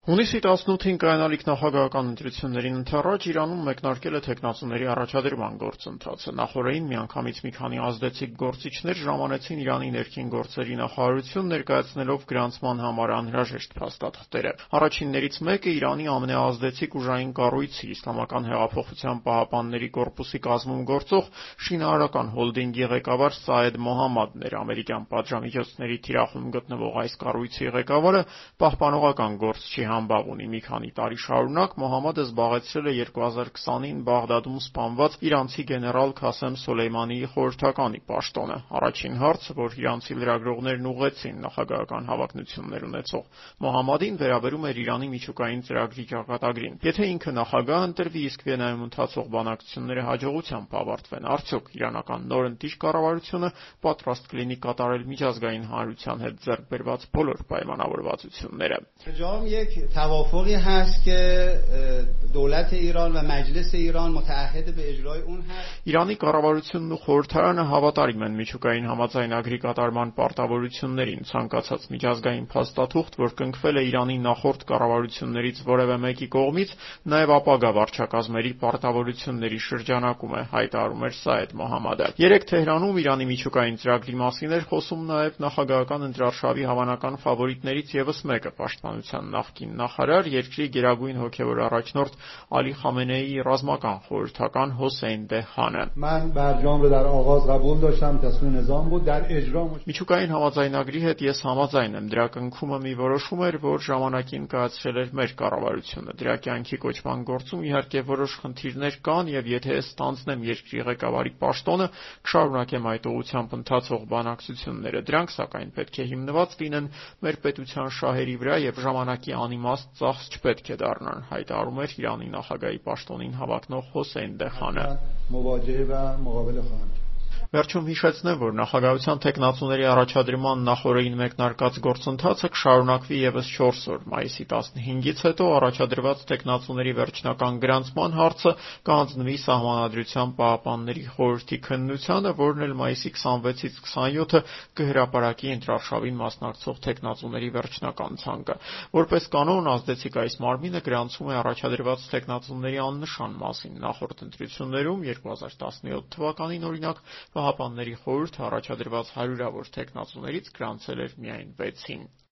Հունիսի 18-ին կայանալիք նախագահական ընտրություններին ընդառաջ Իրանում մեկնարկել է թեկնածուների առաջադրման գործընթացը։ Նախօրեին միանգամից մի քանի ազդեցիկ գործիչներ ժամանեցին Իրանի ներքին գործերի նախարարություն ներկայացնելով գրանցման համար անհրաժեշտ փաստաթղթերը։ Առաջիններից մեկը Իրանի ամենաազդեցիկ ուժային կառույցի Իսլամական հեղափոխության պահապանների կորպուսի կազմում գործող շինարարական հոլդինգի ղեկավար Սաեդ Մոհամմադն էր։ Ամերիկյան պատժամիջոցների թիրախում գտնվող այս կառույցի ղեկավարը պահպանողական գործչի համբավ ունի։ Մի քանի տարի շարունակ Մոհամմադը զբաղեցրել է 2020-ին Բաղդադում սպանված իրանցի գեներալ Քասեմ Սոլեյմանիի խորհրդականի պաշտոնը։ Առաջին հարցը, որ իրանցի լրագրողներն ուղղեցին նախագահական հավակնություններ ունեցող Մոհամմադին, վերաբերում էր Իրանի միջուկային ծրագրի ճակատագրին։ Եթե ինքը նախագահ ընտրվի, իսկ Վիեննայում ընթացող բանակցությունները հաջողությամբ ավարտվեն, արդյոք իրանական նոր ընտիր կառավարությունը պատրաստ կլինի կատարել միջազգային հանրության հետ ձեռք բերված բոլոր պայմանավորվածությունները։ توافقی هست که دولت ایران و مجلس ایران متعهد به اجرای اون هست. Իրանի կառավարությունն ու խորհրդարանը հավատարիմ են միջուկային համաձայնագրի կատարման պարտավորություններին։ Ցանկացած միջազգային փաստաթուղթ, որ կնքվել է Իրանի նախորդ կառավարություններից որևէ մեկի կողմից, նաև ապագա վարչակազմերի պարտավորությունների շրջանակում է, հայտարարում էր Սաեդ Մոհամմադը։ Երեկ Թեհրանում Իրանի միջուկային ծրագրի մասին էր խոսում նաև նախագահական ընտրարշավի հավանական ֆավորիտներից ևս մեկը, պաշտպանության նախկին նախարար, երկրի գերագույն հոգևոր առաջնորդ Ալի Խամենեիի ռազմական խորհրդական Հոսեյն Դեհանը։ Միջուկային համաձայնագրի հետ ես համաձայն եմ։ Դրա կնքումը մի որոշում էր, որ ժամանակին կայացրել էր մեր կառավարությունը։ Դրա կյանքի կոչման գործում իհարկե որոշ խնդիրներ կան, եւ եթե ես ստանձնեմ երկրի ղեկավարի պաշտոնը, կշարունակեմ այդ ուղղությամբ ընթացող բանակցությունները։ Դրանք, սակայն, պետք է հիմնված լինեն մեր պետության շահերի վրա եւ ժամանակի անիմաստ ծախս չպետք է դառնան, հայտարարում էր Իրանի նախագահի պաշտոնին հավակնող Հոսեյն Դեհանը։ Վերջում հիշեցնեմ, որ նախագահության թեկնածուների առաջադրման նախօրեին մեկնարկած գործընթացը կշարունակվի ևս 4 օր։ Մայիսի 15-ից հետո առաջադրված թեկնածուների վերջնական գրանցման հարցը կհանձնվի Սահմանադրության պահապանների խորհրդի քննությանը, որն էլ մայիսի 26-ից 27-ը կհրապարակի ընտրարշավին մասնակցող թեկնածուների վերջնական ցանկը։ Որպես կանոն, ազդեցիկ այս մարմինը գրանցում է առաջադրված թեկնածուների աննշան մասին։ Նախորդ ընտրություններում 2017 թվականին, օրինակ, Պահապանների խորհուրդը առաջադրված հարյուրավոր թեկնածուներից գրանցել էր միայն 6-ին։